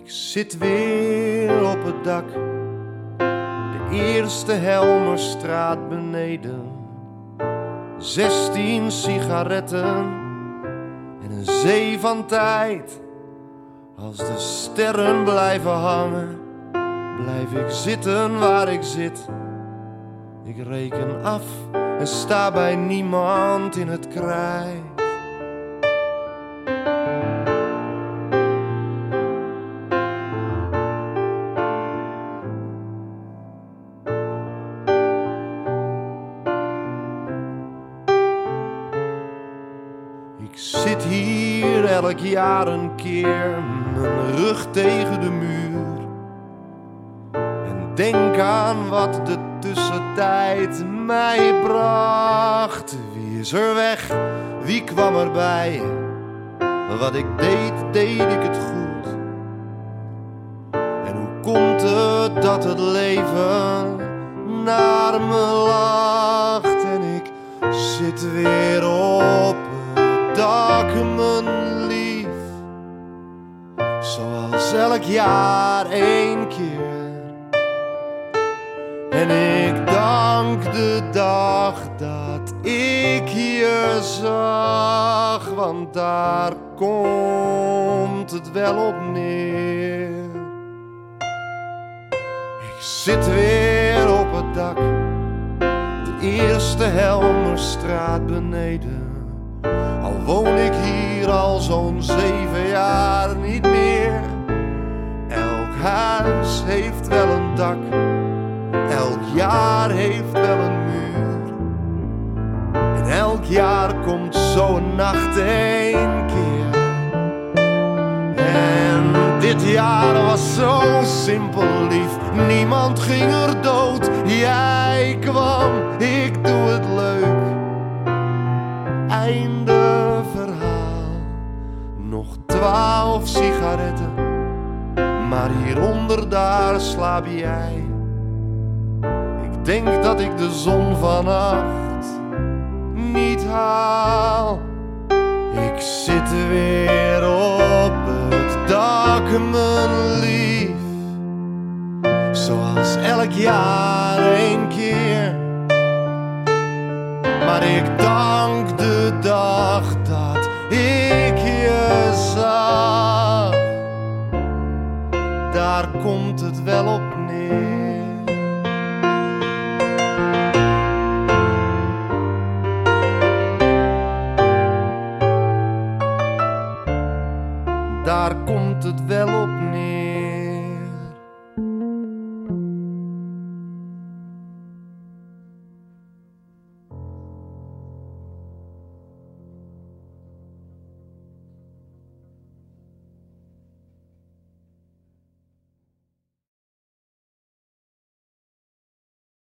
zit weer op het dak, de eerste Helmerstraat beneden. 16 sigaretten en een zee van tijd. Als de sterren blijven hangen, blijf ik zitten waar ik zit. Ik reken af en sta bij niemand in het krijt. Ik zit hier elk jaar een keer, mijn rug tegen de muur, en denk aan wat de tussentijd mij bracht. Wie is er weg, wie kwam erbij? Wat ik deed, deed ik het goed. En hoe komt het dat het leven naar me lacht? En ik zit weer op het dak, mijn lief, zoals elk jaar één keer. En ik dank de dag dat ik je zag, want daar komt het wel op neer. Ik zit weer op het dak, de eerste Helmerstraat beneden. Al woon ik hier al zo'n 7 jaar niet meer. Elk huis heeft wel een dak, elk jaar heeft wel een muur. En elk jaar komt zo'n nacht één keer. En dit jaar was zo simpel lief, niemand ging er dood. Jij kwam, ik doe het leuk. Einde verhaal. Nog 12 sigaretten, maar hieronder daar slaap jij. Ik denk dat ik de zon vannacht niet haal. Ik zit weer op het dak, mijn lief, zoals elk jaar één keer. Maar ik dank de dag